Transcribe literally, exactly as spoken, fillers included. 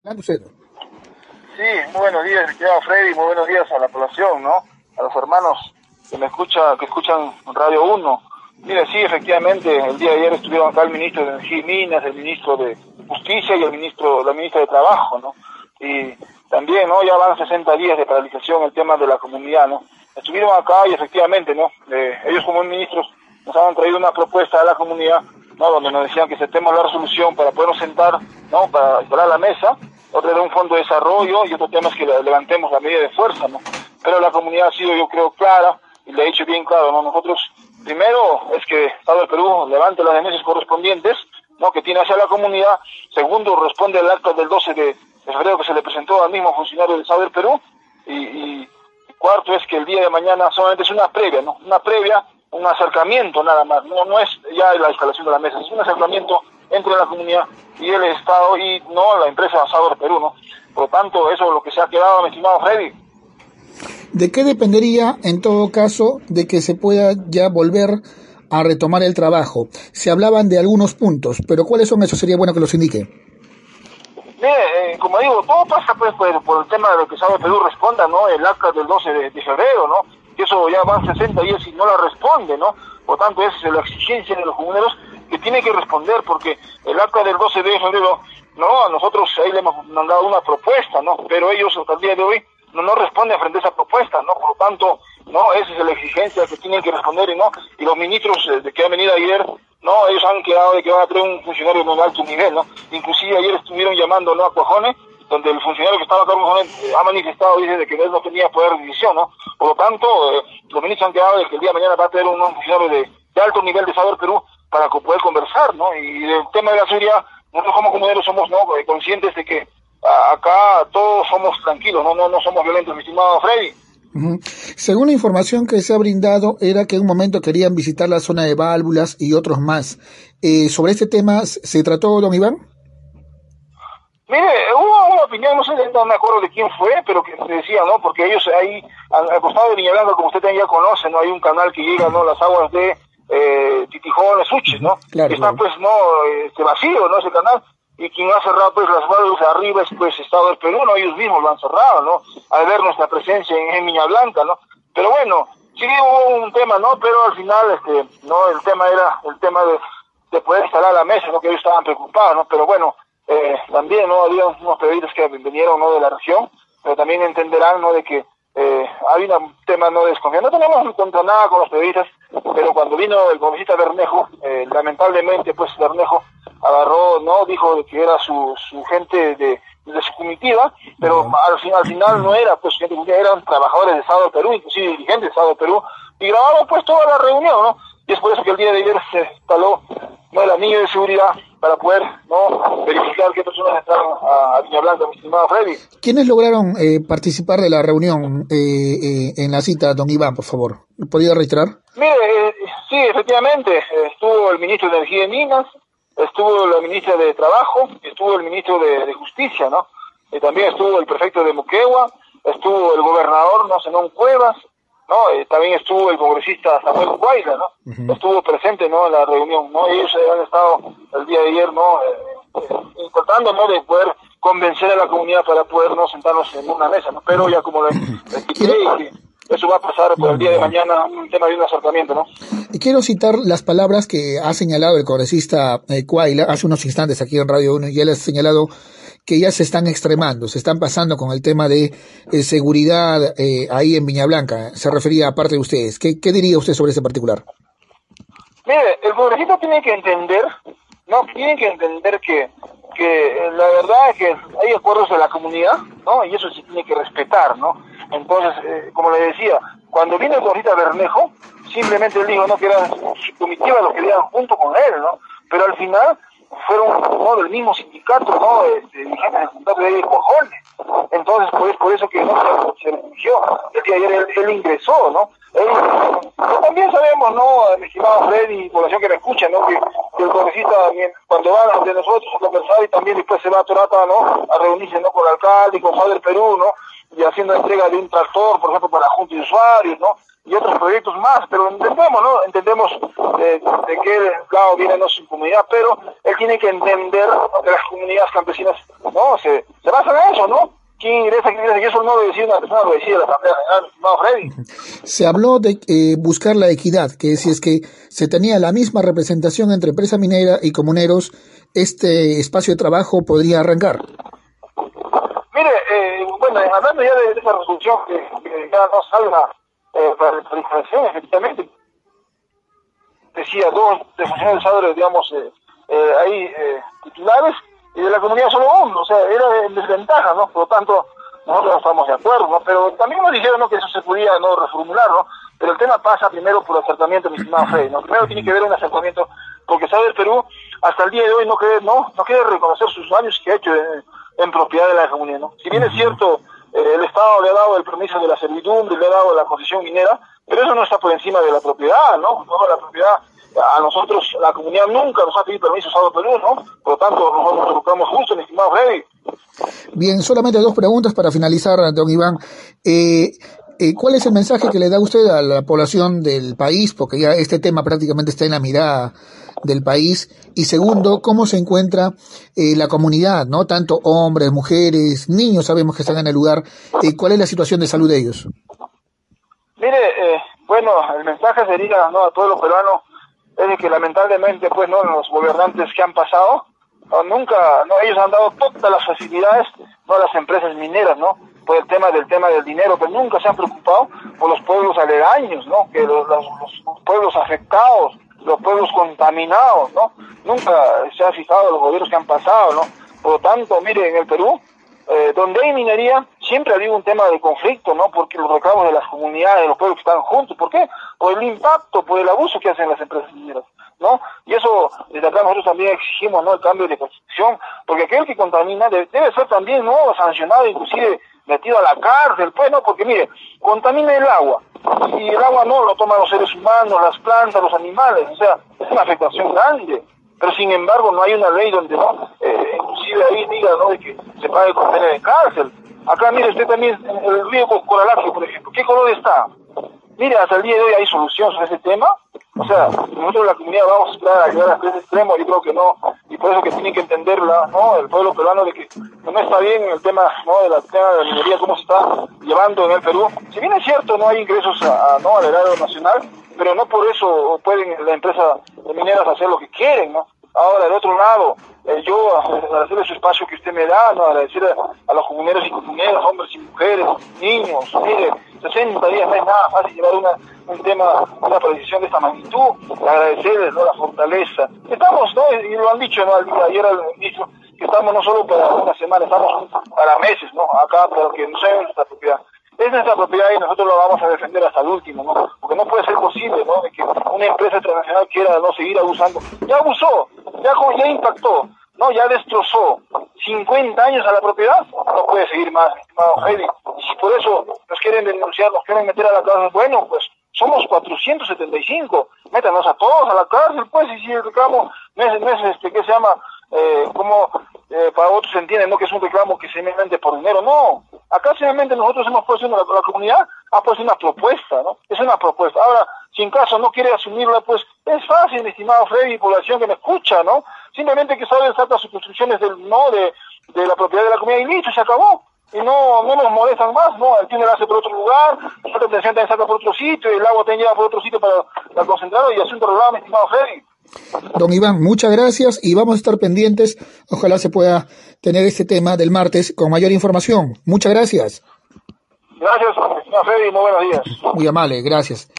Sí, muy buenos días, estimado Freddy, muy buenos días a la población, ¿no? A los hermanos que me escucha, que escuchan Radio uno. Mire, sí, efectivamente, el día de ayer estuvieron acá el ministro de Energía y Minas, el ministro de Justicia y el ministro, la ministra de Trabajo, ¿no? Y también, ¿no? Ya van sesenta días de paralización el tema de la comunidad, ¿no? Estuvieron acá y efectivamente, ¿no? Eh, ellos como ministros nos han traído una propuesta a la comunidad, ¿no? Donde nos decían que aceptemos la resolución para podernos sentar, ¿no? Para instalar la mesa. Otro era un fondo de desarrollo y otro tema es que levantemos la medida de fuerza, ¿no? Pero la comunidad ha sido, yo creo, clara y le ha dicho bien claro, ¿no? Nosotros, primero, es que el Estado del Perú levante las denuncias correspondientes, ¿no? Que tiene hacia la comunidad. Segundo, responde al acta del doce de febrero que se le presentó al mismo funcionario del Estado del Perú. Y, y cuarto es que el día de mañana solamente es una previa, ¿no? Una previa, un acercamiento nada más. No, no es ya la instalación de la mesa, es un acercamiento entre la comunidad y el Estado y no la empresa Estado del Perú, ¿no? Por lo tanto, eso es lo que se ha quedado, mi estimado Freddy. ¿De qué dependería, en todo caso, de que se pueda ya volver a retomar el trabajo? Se hablaban de algunos puntos, pero ¿cuáles son esos? Sería bueno que los indique. Mire, eh, como digo, todo pasa pues por, por el tema de lo que Estado del Perú responda, ¿no? El acta del doce de febrero, ¿no? Que eso ya van sesenta días y no la responde, ¿no? Por tanto, esa es la exigencia de los comuneros que tiene que responder, porque el acta del doce de febrero, no, a nosotros ahí le hemos mandado una propuesta, ¿no? Pero ellos hasta el día de hoy no, no responden frente a esa propuesta, ¿no? Por lo tanto, no, esa es la exigencia que tienen que responder, y no, y los ministros eh, de que han venido ayer, no, ellos han quedado de que van a traer un funcionario de un alto nivel, ¿no? Inclusive ayer estuvieron llamando, ¿no?, a Cuajone, donde el funcionario que estaba acá eh, ha manifestado, dice, de que él no tenía poder de decisión, ¿no? Por lo tanto, eh, los ministros han quedado de que el día de mañana va a tener un, un funcionario de, de alto nivel de Estado del Perú para poder conversar, ¿no? Y el tema de la seguridad, nosotros como comuneros somos, ¿no?, conscientes de que a, acá todos somos tranquilos, no, no, no somos violentos, mi estimado Freddy. Uh-huh. Según la información que se ha brindado, era que en un momento querían visitar la zona de válvulas y otros más. Eh, ¿Sobre este tema se trató, don Iván? Mire, hubo una opinión, no sé, no me acuerdo de quién fue, pero que se decía, ¿no? Porque ellos ahí, al, al costado de Viña Blanca, como usted también ya conoce, ¿no? Hay un canal que llega, ¿no?, las aguas de eh, Titijón, Suches, ¿no? Claro, que está, claro. pues, no, este vacío, ¿no?, ese canal. Y quien ha cerrado, pues, las válvulas arriba es, pues, Estado del Perú, ¿no? Ellos mismos lo han cerrado, ¿no? Al ver nuestra presencia en, en Viña Blanca, ¿no? Pero bueno, sí hubo un tema, ¿no? Pero al final, este, no, el tema era el tema de, de poder instalar la mesa, ¿no? Que ellos estaban preocupados, ¿no? Pero bueno, eh, también, ¿no?, había unos periodistas que vinieron, ¿no?, de la región, pero también entenderán, ¿no?, de que eh, había un tema, no, de desconfianza. No tenemos contra nada con los periodistas, pero cuando vino el congresista Bermejo, eh, lamentablemente, pues, Bermejo agarró, ¿no?, dijo que era su, su gente de, de su comitiva, pero uh-huh. al, final, al final no era, pues, gente, eran trabajadores de Estado del Perú, inclusive dirigentes de Estado del Perú, y grabaron, pues, toda la reunión, ¿no? Y es por eso que el día de ayer se instaló, ¿no?, el anillo de seguridad para poder, ¿no?, verificar qué personas entraron a, a Viña Blanca, mi estimado Freddy. ¿Quiénes lograron eh, participar de la reunión eh, eh, en la cita, don Iván, por favor? ¿Podría reiterar? Mire, eh, sí, efectivamente, eh, estuvo el ministro de Energía y Minas, estuvo la ministra de Trabajo, estuvo el ministro de, de Justicia, ¿no? Y también estuvo el prefecto de Moquegua, estuvo el gobernador, ¿no?, Zenón Cuevas, ¿no? Eh, también estuvo el congresista Samuel Guaila, ¿no? Uh-huh. Estuvo presente, ¿no?, en la reunión, ¿no? Ellos han estado el día de ayer, ¿no?, eh, eh, tratando, ¿no?, de poder convencer a la comunidad para podernos sentarnos en una mesa, ¿no? Pero ya como le expliqué, que eso va a pasar por el día de mañana, un tema de un acercamiento, ¿no? Y quiero citar las palabras que ha señalado el congresista eh, Cuaila hace unos instantes aquí en Radio uno, y él ha señalado que ya se están extremando, se están pasando con el tema de eh, seguridad eh, ahí en Viña Blanca. Se refería a parte de ustedes. ¿Qué, qué diría usted sobre ese particular? Mire, el congresista tiene que entender, no, tiene que entender que, que la verdad es que hay acuerdos de la comunidad, ¿no? Y eso se tiene que respetar, ¿no? Entonces, eh, como le decía, cuando vino el congresista Bermejo, simplemente él dijo, ¿no?, que era su comitiva, lo querían junto con él, ¿no? Pero al final fueron, ¿no?, del mismo sindicato, ¿no?, este, dirigentes del sindicato de Cojones. Entonces, pues, por eso que no se, se restringió. El día de ayer él, él ingresó, ¿no? Él, pero también sabemos, ¿no?, mi estimado Freddy y población que me escucha, ¿no?, que, que el congresista, cuando van ante nosotros a conversar, y también después se va a Torata, ¿no?, a reunirse, ¿no?, con el alcalde y con Estado del Perú, ¿no?, y haciendo entrega de un tractor, por ejemplo, para la Junta de Usuarios, ¿no? y otros proyectos más, pero entendemos, ¿no? Entendemos eh, de qué lado viene nuestra comunidad, pero él tiene que entender, ¿no?, que las comunidades campesinas, ¿no?, se, se basan en eso, ¿no? ¿Quién ingresa, quién ingresa? Y eso no lo decide una persona, lo decide la Asamblea General, estimado Freddy. Se habló de eh, buscar la equidad, que si es que se tenía la misma representación entre empresa minera y comuneros, este espacio de trabajo podría arrancar. Mire, eh, bueno, hablando ya de, de esa resolución que, que ya no salga eh, para la proliferación, efectivamente, decía dos de funcionarios, digamos, eh, eh, ahí eh, titulares, y de la comunidad solo uno, o sea, era en desventaja, ¿no? Por lo tanto, nosotros no estamos de acuerdo, ¿no? Pero también nos dijeron, ¿no?, que eso se podía no reformular, ¿no? Pero el tema pasa primero por acercamiento, mi estimado Freddy, ¿no? Primero tiene que haber un acercamiento, porque sabe el Perú, hasta el día de hoy no quiere, no, no quiere reconocer sus daños que ha hecho en, en propiedad de la comunidad, ¿no? Si bien es cierto, eh, el Estado le ha dado el permiso de la servidumbre, le ha dado la concesión minera, pero eso no está por encima de la propiedad, ¿no? No, la propiedad, a nosotros, la comunidad nunca nos ha pedido permiso Estado de Perú, ¿no? Por lo tanto, nosotros nos buscamos justo, mi estimado Freddy. Bien, solamente dos preguntas para finalizar, don Iván. Eh, eh, ¿Cuál es el mensaje que le da usted a la población del país? Porque ya este tema prácticamente está en la mirada del país. Y segundo, ¿cómo se encuentra eh, la comunidad, ¿no? Tanto hombres, mujeres, niños, sabemos que están en el lugar. Eh, ¿Cuál es la situación de salud de ellos? Mire, eh, bueno, el mensaje sería, ¿no?, a todos los peruanos, es de que lamentablemente, pues, no, los gobernantes que han pasado, no, nunca, no, ellos han dado todas las facilidades, no, a las empresas mineras, ¿no?, por el tema del tema del dinero, pero nunca se han preocupado por los pueblos aledaños, ¿no?, que los, los, los pueblos afectados, los pueblos contaminados, ¿no?, nunca se han fijado los gobiernos que han pasado, ¿no? Por lo tanto, mire, en el Perú, eh, donde hay minería, siempre ha habido un tema de conflicto, ¿no?, porque los reclamos de las comunidades, de los pueblos que están juntos, ¿por qué? Por el impacto, por el abuso que hacen las empresas mineras, ¿no? Y eso, desde acá nosotros también exigimos, ¿no?, el cambio de constitución, porque aquel que contamina debe, debe ser también, ¿no?, sancionado, inclusive metido a la cárcel, pues, ¿no? Porque mire, contamina el agua, y el agua no lo toman los seres humanos, las plantas, los animales, o sea, es una afectación grande. Pero sin embargo no hay una ley donde, no, eh, inclusive ahí diga, ¿no?, de que se pague con pena de cárcel. Acá mire usted también el río Coralaje, por ejemplo, ¿qué color está? Mire, hasta el día de hoy hay solución sobre ese tema. O sea, nosotros la comunidad vamos a esperar a llegar a ese extremo, yo creo que no, y por eso que tienen que entenderla, ¿no?, el pueblo peruano, de que no está bien el tema, ¿no?, de la tema de la minería, cómo se está llevando en el Perú. Si bien es cierto, no hay ingresos a, a, ¿no?, al erario nacional, pero no por eso pueden las empresas mineras hacer lo que quieren, ¿no? Ahora, del otro lado, eh, yo agradecerle su espacio que usted me da, ¿no?, agradecerle a, a los comuneros y comuneras, hombres y mujeres, niños. Mire, sesenta días no es nada fácil llevar una, un tema, una precisión de esta magnitud. Agradecerles, ¿no?, la fortaleza. Estamos, ¿no?, y lo han dicho, ¿no?, al día, ayer al ministro, que estamos no solo para una semana, estamos para meses, ¿no?, acá, para que no sea nuestra propiedad. Es nuestra propiedad y nosotros la vamos a defender hasta el último, ¿no? Porque no puede ser posible, ¿no?, de que una empresa transnacional quiera, no, seguir abusando. Ya abusó, ya, ya impactó, ¿no?, ya destrozó cincuenta años a la propiedad, no puede seguir más, mi estimado Freddy. Y si por eso nos quieren denunciar, nos quieren meter a la cárcel, bueno, pues somos cuatrocientos setenta y cinco, métanos a todos a la cárcel, pues, y si el reclamo no es, no es este, ¿qué se llama? Eh, como eh, para otros se entiende, ¿no?, que es un reclamo que simplemente por dinero, no. Acá simplemente nosotros hemos puesto, la, la comunidad ha puesto una propuesta, ¿no? Es una propuesta. Ahora, si en caso no quiere asumirla, pues es fácil, mi estimado Freddy y población que me escucha, ¿no? Simplemente que saben sacar sus construcciones del, no, de, de la propiedad de la comunidad y listo, se acabó. Y no, no nos molestan más, ¿no? El tiene la hace por otro lugar, la otra atención también saca por otro sitio, el agua también lleva por otro sitio para, para concentrarlo y asunto arreglado, mi estimado Freddy. Don Iván, muchas gracias y vamos a estar pendientes. Ojalá se pueda tener este tema del martes con mayor información. Muchas gracias. Gracias, señor Freddy, muy buenos días. Muy amable, gracias.